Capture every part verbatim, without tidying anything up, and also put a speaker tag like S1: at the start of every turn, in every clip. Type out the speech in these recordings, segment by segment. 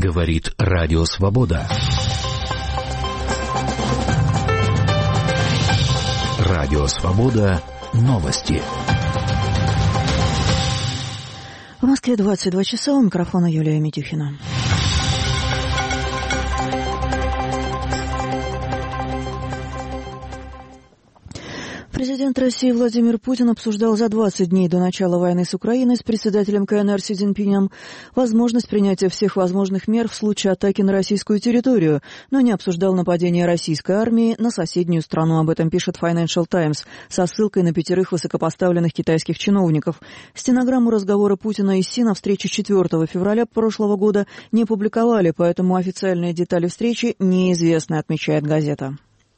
S1: Говорит Радио Свобода. Радио Свобода. Новости.
S2: В Москве двадцать два часа. У микрофона Юлия Митюхина. Президент России Владимир Путин обсуждал за двадцать дней до начала войны с Украиной с председателем ка эн эр Си Цзиньпинем возможность принятия всех возможных мер в случае атаки на российскую территорию, но не обсуждал нападение российской армии на соседнюю страну. Об этом пишет Financial Times со ссылкой на пятерых высокопоставленных китайских чиновников. Стенограмму разговора Путина и Си на встрече четвёртого февраля прошлого года не публиковали, поэтому официальные детали встречи неизвестны, отмечает газета.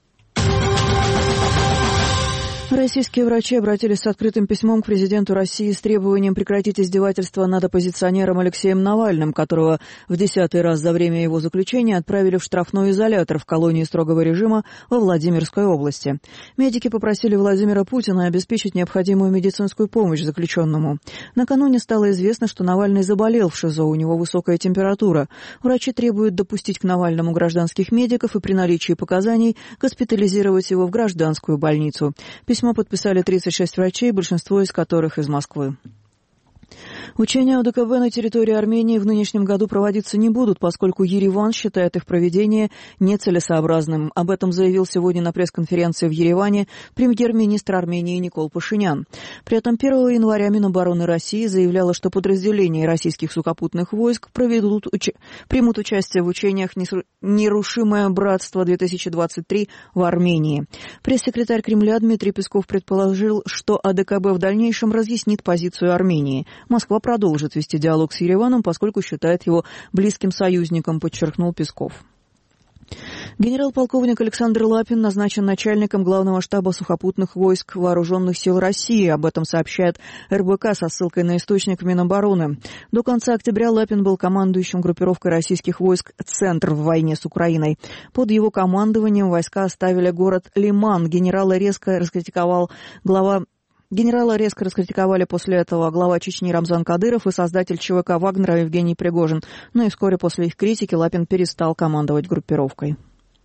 S2: Российские врачи обратились с открытым письмом к президенту России с требованием прекратить издевательства над оппозиционером Алексеем Навальным, которого в десятый раз за время его заключения отправили в штрафной изолятор в колонии строгого режима во Владимирской области. Медики попросили Владимира Путина обеспечить необходимую медицинскую помощь заключенному. Накануне стало известно, что Навальный заболел в ШИЗО, у него высокая температура. Врачи требуют допустить к Навальному гражданских медиков и при наличии показаний госпитализировать его в гражданскую больницу. Письмо подписали тридцать шесть врачей, большинство из которых из Москвы. Учения о дэ ка бэ на территории Армении в нынешнем году проводиться не будут, поскольку Ереван считает их проведение нецелесообразным. Об этом заявил сегодня на пресс-конференции в Ереване премьер-министр Армении Никол Пашинян. При этом первого января Минобороны России заявляло, что подразделения российских сухопутных войск проведут, уч... примут участие в учениях «Нерушимое братство-две тысячи двадцать три» в Армении. Пресс-секретарь Кремля Дмитрий Песков предположил, что а дэ ка бэ в дальнейшем разъяснит позицию Армении. Москва продолжит вести диалог с Ереваном, поскольку считает его близким союзником, подчеркнул Песков. Генерал-полковник Александр Лапин назначен начальником главного штаба сухопутных войск Вооруженных сил России. Об этом сообщает эр бэ ка со ссылкой на источник Минобороны. До конца октября Лапин был командующим группировкой российских войск «Центр» в войне с Украиной. Под его командованием войска оставили город Лиман. Генерала резко раскритиковал глава Генерала резко раскритиковали после этого глава Чечни Рамзан Кадыров и создатель че вэ ка «Вагнера» Евгений Пригожин. Но и вскоре после их критики Лапин перестал командовать группировкой.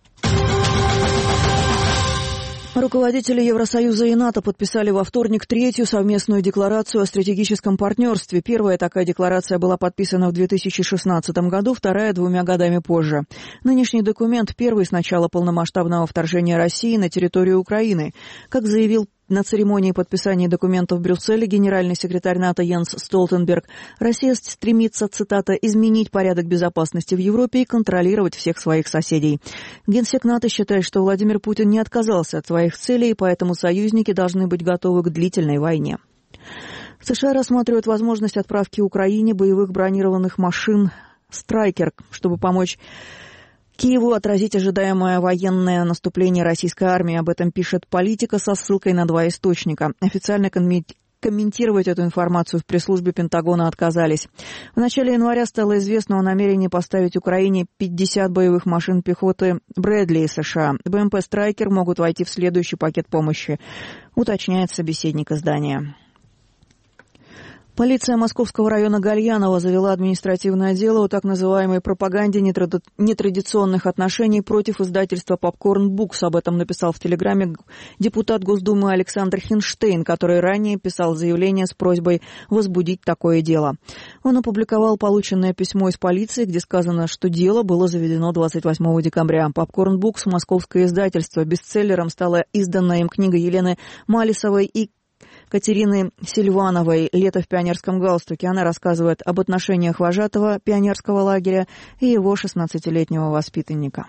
S2: Руководители Евросоюза и НАТО подписали во вторник третью совместную декларацию о стратегическом партнерстве. Первая такая декларация была подписана в две тысячи шестнадцатом году, вторая двумя годами позже. Нынешний документ первый с начала полномасштабного вторжения России на территорию Украины. Как заявил на церемонии подписания документов в Брюсселе генеральный секретарь НАТО Йенс Столтенберг, Россия стремится, цитата, «изменить порядок безопасности в Европе и контролировать всех своих соседей». Генсек НАТО считает, что Владимир Путин не отказался от своих целей, и поэтому союзники должны быть готовы к длительной войне. США рассматривают возможность отправки Украине боевых бронированных машин «Страйкер», чтобы помочь Киеву отразить ожидаемое военное наступление российской армии. Об этом пишет «Политика» со ссылкой на два источника. Официально комментировать эту информацию в пресс-службе Пентагона отказались. В начале января стало известно о намерении поставить Украине пятьдесят боевых машин пехоты «Брэдли» из США. бэ эм пэ «Страйкер» могут войти в следующий пакет помощи, уточняет собеседник издания. Полиция Московского района Гальянова завела административное дело о так называемой пропаганде нетрадиционных отношений против издательства «Попкорн Букс». Об этом написал в Телеграме депутат Госдумы Александр Хинштейн, который ранее писал заявление с просьбой возбудить такое дело. Он опубликовал полученное письмо из полиции, где сказано, что дело было заведено двадцать восьмого декабря. «Попкорн Букс» — московское издательство. Бестселлером стала изданная им книга Елены Малисовой и Катерины Сильвановой «Лето в пионерском галстуке». Она рассказывает об отношениях вожатого пионерского лагеря и его шестнадцатилетнего воспитанника.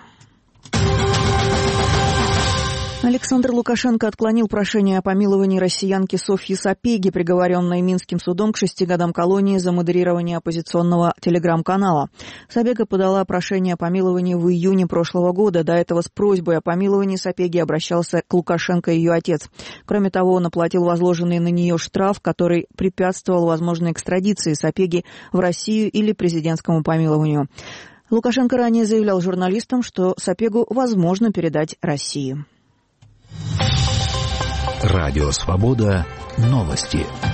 S2: Александр Лукашенко отклонил прошение о помиловании россиянки Софьи Сапеги, приговоренной Минским судом к шести годам колонии за модерирование оппозиционного телеграм-канала. Сапега подала прошение о помиловании в июне прошлого года. До этого с просьбой о помиловании Сапеги обращался к Лукашенко ее отец. Кроме того, он оплатил возложенный на нее штраф, который препятствовал возможной экстрадиции Сапеги в Россию или президентскому помилованию. Лукашенко ранее заявлял журналистам, что Сапегу возможно передать России.
S1: Радио Свобода. Новости.